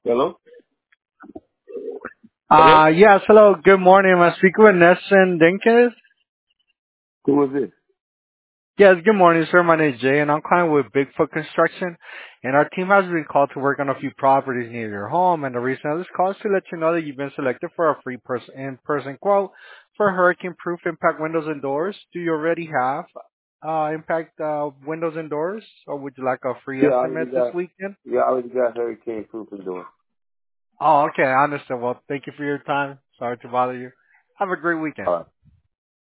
Hello? Hello? Yes, hello, good morning. I'm speaking with Nesson Dinkins. Who is this? Yes, good morning, sir. My name is Jay, and I'm calling with Bigfoot Construction. And our team has been called to work on a few properties near your home. And the reason of this call is to let you know that you've been selected for a free in-person quote for hurricane-proof impact windows and doors. Do you already have impact windows and doors, or would you like a free Yeah, I already estimate this got, weekend? yeah, I already got hurricane proof and door. Oh, okay, I understand. Well, thank you for your time. Sorry to bother you. Have a great weekend. All right.